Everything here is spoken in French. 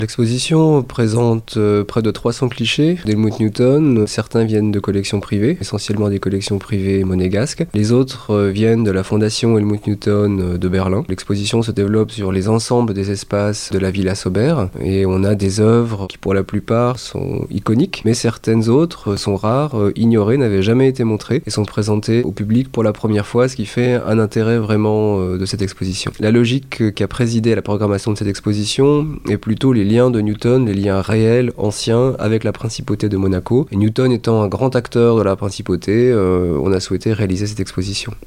L'exposition présente près de 300 clichés d'Helmut Newton. Certains viennent de collections privées, essentiellement des collections privées monégasques. Les autres viennent de la fondation Helmut Newton de Berlin. L'exposition se développe sur les ensembles des espaces de la Villa Sauber et on a des œuvres qui pour la plupart sont iconiques, mais certaines autres sont rares, ignorées, n'avaient jamais été montrées et sont présentées au public pour la première fois, ce qui fait un intérêt vraiment de cette exposition. La logique qui a présidé à la programmation de cette exposition est plutôt les liens de Newton, les liens réels, anciens, avec la principauté de Monaco. Et Newton étant un grand acteur de la principauté, on a souhaité réaliser cette exposition.